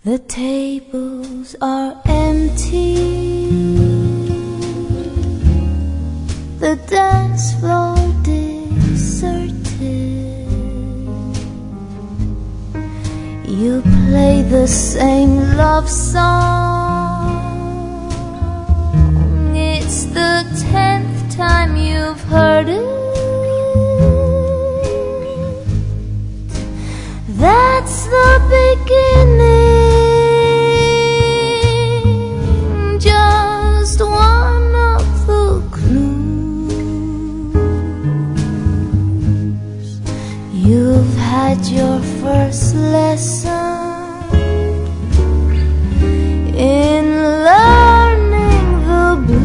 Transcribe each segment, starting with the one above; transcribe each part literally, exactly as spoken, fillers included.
The tables are empty, the dance floor deserted. You play the same love song. It's the tenth time you've heard it. That's the beginning, just one of the clues. You've had your first lesson in learning the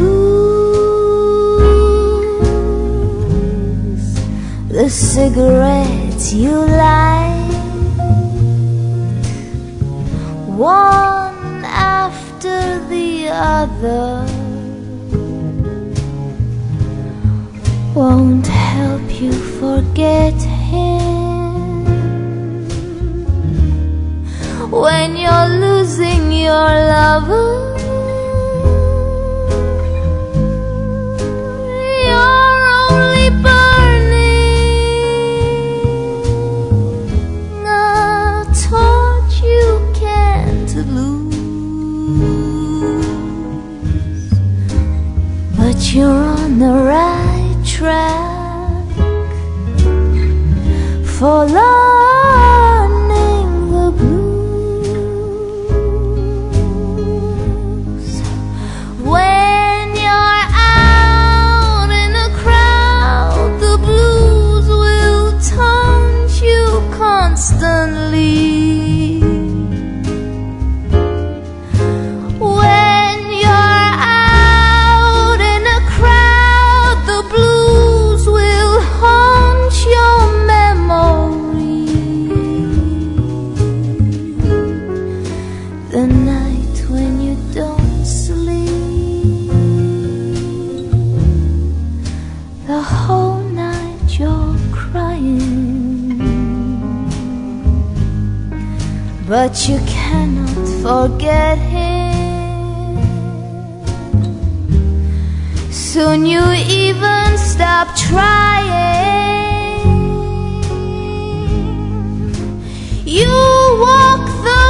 blues. The cigarettes you like, one after the other, won't help you forget him. When you're losing your lover, you're only burning a torch you can't lose. But you're on the right track for learning the blues. When you're out in a crowd, the blues will taunt you constantly. The night when you don't sleep, the whole night you're crying, but you cannot forget him. Soon you even stop trying. You walk the